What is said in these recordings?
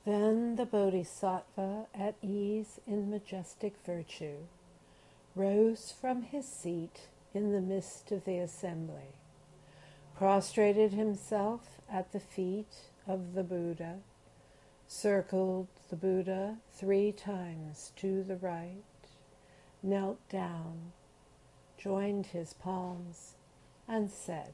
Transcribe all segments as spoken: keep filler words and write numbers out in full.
Then the Bodhisattva, at ease in majestic virtue, rose from his seat in the midst of the assembly, prostrated himself at the feet of the Buddha, circled the Buddha three times to the right, knelt down, joined his palms, and said,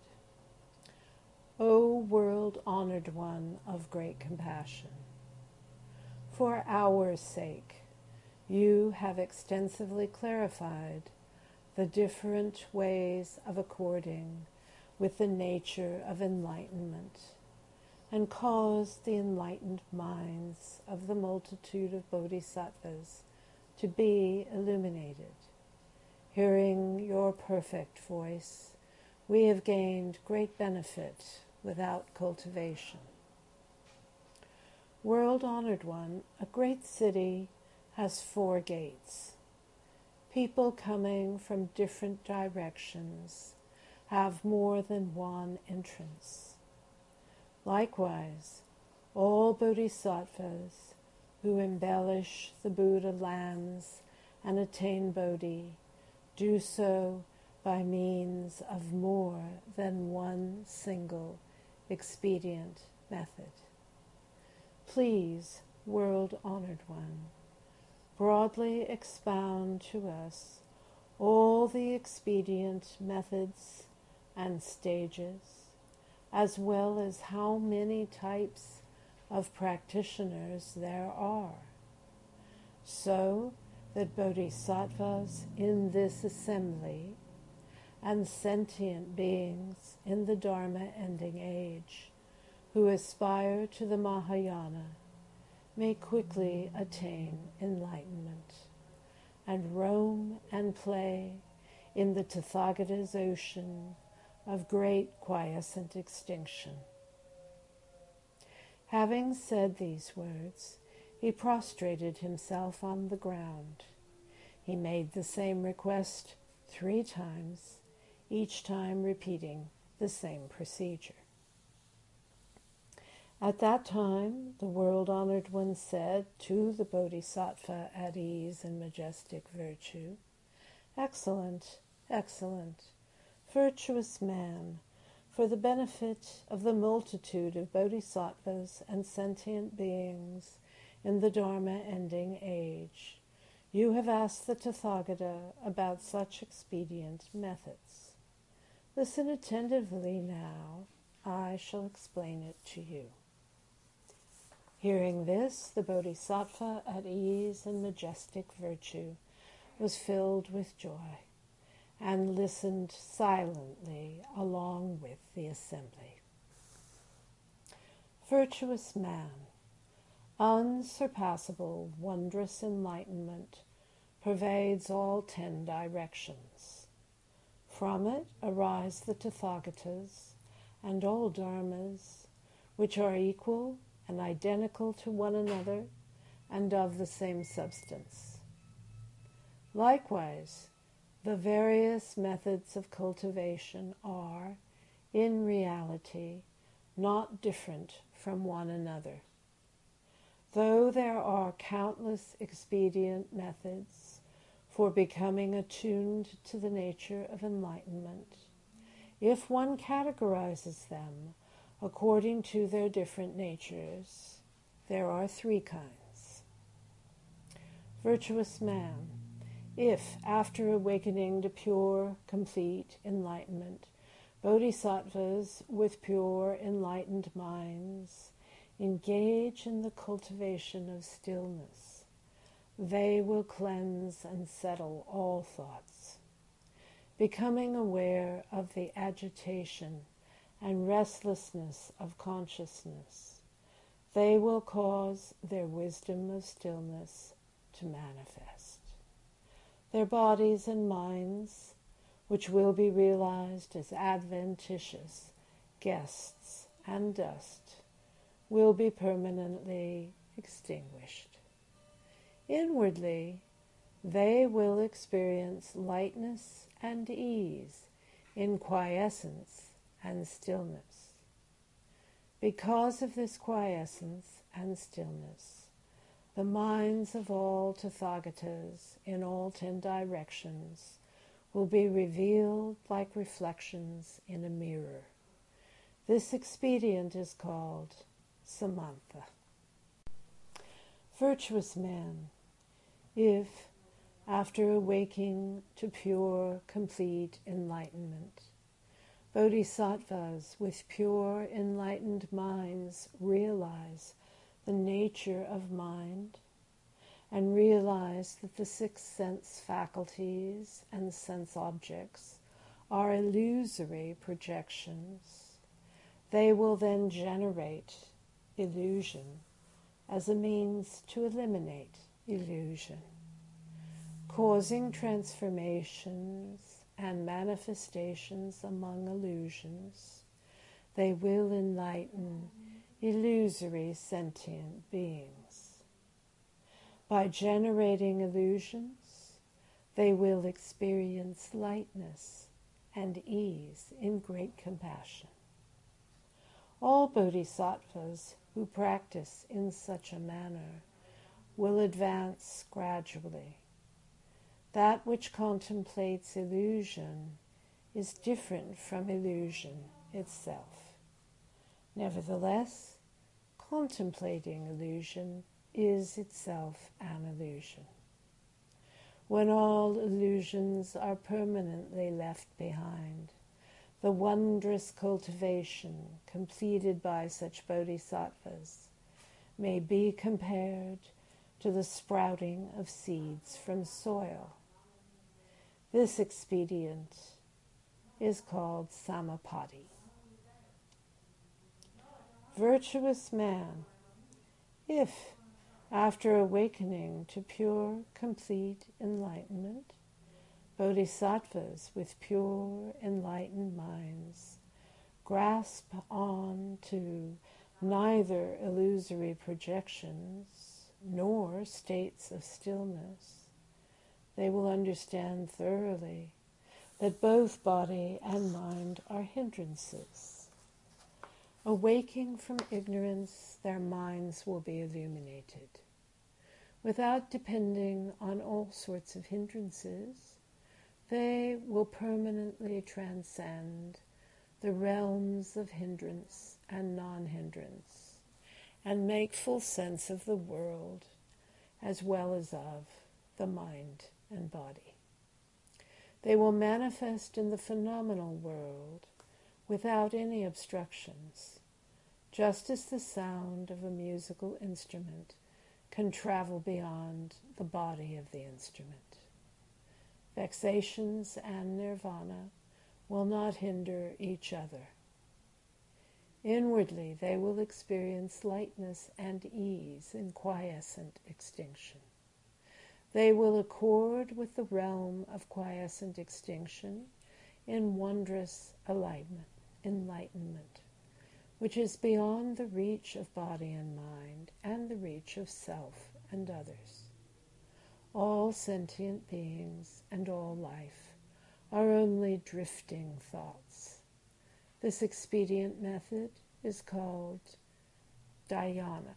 "O world-honored one of great compassion, for our sake, you have extensively clarified the different ways of according with the nature of enlightenment, and caused the enlightened minds of the multitude of bodhisattvas to be illuminated. Hearing your perfect voice, we have gained great benefit without cultivation. World-honored one, a great city has four gates. People coming from different directions have more than one entrance. Likewise, all bodhisattvas who embellish the Buddha lands and attain Bodhi do so by means of more than one single expedient method. Please, world-honored one, broadly expound to us all the expedient methods and stages, as well as how many types of practitioners there are, so that bodhisattvas in this assembly and sentient beings in the Dharma-ending age who aspire to the Mahayana may quickly attain enlightenment and roam and play in the Tathagata's ocean of great quiescent extinction." Having said these words, he prostrated himself on the ground. He made the same request three times, each time repeating the same procedure. At that time, the world-honored one said to the Bodhisattva at ease in majestic virtue, "Excellent, excellent, virtuous man, for the benefit of the multitude of bodhisattvas and sentient beings in the Dharma-ending age, you have asked the Tathagata about such expedient methods. Listen attentively now, I shall explain it to you." Hearing this, the Bodhisattva at ease in majestic virtue was filled with joy and listened silently along with the assembly. Virtuous man, unsurpassable, wondrous enlightenment pervades all ten directions. From it arise the Tathagatas and all dharmas, which are equal and identical to one another and of the same substance. Likewise, the various methods of cultivation are, in reality, not different from one another. Though there are countless expedient methods for becoming attuned to the nature of enlightenment, if one categorizes them according to their different natures, there are three kinds. Virtuous man, if, after awakening to pure, complete enlightenment, bodhisattvas with pure, enlightened minds engage in the cultivation of stillness, they will cleanse and settle all thoughts. Becoming aware of the agitation and restlessness of consciousness, they will cause their wisdom of stillness to manifest. Their bodies and minds, which will be realized as adventitious guests and dust, will be permanently extinguished. Inwardly, they will experience lightness and ease in quiescence and stillness. Because of this quiescence and stillness, the minds of all Tathagatas in all ten directions will be revealed like reflections in a mirror. This expedient is called Samantha. Virtuous man, if, after awaking to pure, complete enlightenment, bodhisattvas with pure, enlightened minds realize the nature of mind and realize that the six sense faculties and sense objects are illusory projections, they will then generate illusion as a means to eliminate illusion, causing transformations and manifestations among illusions. They will enlighten illusory sentient beings. By generating illusions, they will experience lightness and ease in great compassion. All bodhisattvas who practice in such a manner will advance gradually. That which contemplates illusion is different from illusion itself. Nevertheless, contemplating illusion is itself an illusion. When all illusions are permanently left behind, the wondrous cultivation completed by such bodhisattvas may be compared to the sprouting of seeds from soil. This expedient is called Samapatti. Virtuous man, if, after awakening to pure, complete enlightenment, bodhisattvas with pure, enlightened minds grasp on to neither illusory projections nor states of stillness, they will understand thoroughly that both body and mind are hindrances. Awaking from ignorance, their minds will be illuminated. Without depending on all sorts of hindrances, they will permanently transcend the realms of hindrance and non-hindrance and make full sense of the world as well as of the mind and body. They will manifest in the phenomenal world without any obstructions, just as the sound of a musical instrument can travel beyond the body of the instrument. Vexations and nirvana will not hinder each other. Inwardly, they will experience lightness and ease in quiescent extinction. They will accord with the realm of quiescent extinction in wondrous enlightenment, enlightenment, which is beyond the reach of body and mind and the reach of self and others. All sentient beings and all life are only drifting thoughts. This expedient method is called dhyana.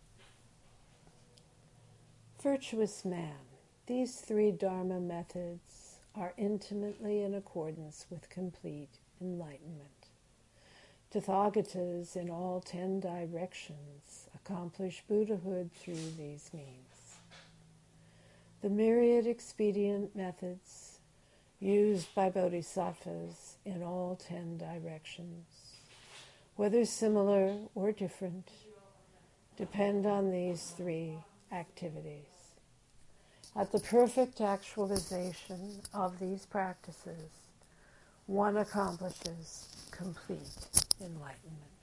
Virtuous man, these three Dharma methods are intimately in accordance with complete enlightenment. Tathagatas in all ten directions accomplish Buddhahood through these means. The myriad expedient methods used by bodhisattvas in all ten directions, whether similar or different, depend on these three activities. At the perfect actualization of these practices, one accomplishes complete enlightenment.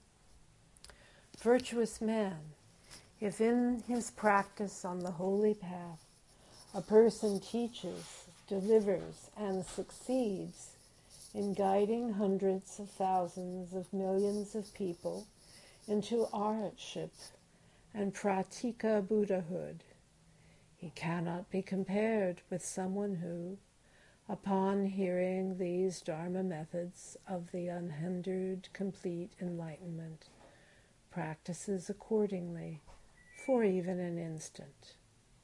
Virtuous man, if in his practice on the holy path a person teaches, delivers, and succeeds in guiding hundreds of thousands of millions of people into arhatship and pratika Buddhahood, he cannot be compared with someone who, upon hearing these Dharma methods of the unhindered complete enlightenment, practices accordingly for even an instant.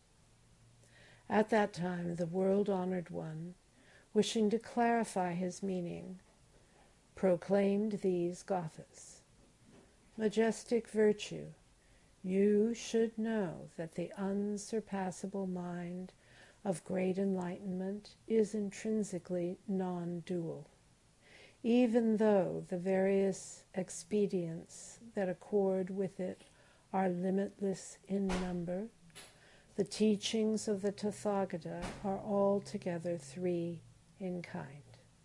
At that time, the world-honored one, wishing to clarify his meaning, proclaimed these gathas. Majestic virtue, you should know that the unsurpassable mind of great enlightenment is intrinsically non-dual. Even though the various expedients that accord with it are limitless in number, the teachings of the Tathagata are altogether three in kind.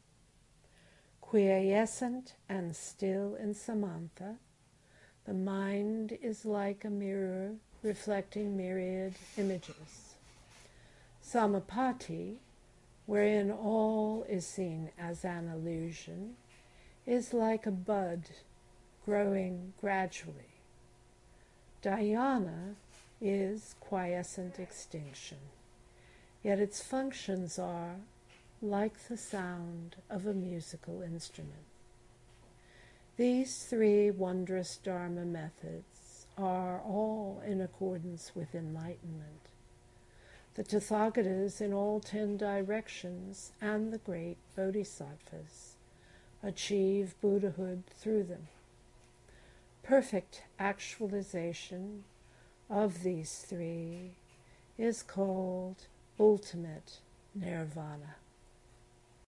Quiescent and still in Samantha, the mind is like a mirror reflecting myriad images. Samapati, wherein all is seen as an illusion, is like a bud growing gradually. Dhyana is quiescent extinction, yet its functions are like the sound of a musical instrument. These three wondrous Dharma methods are all in accordance with enlightenment. The Tathagatas in all ten directions and the great Bodhisattvas achieve Buddhahood through them. Perfect actualization of these three is called ultimate nirvana.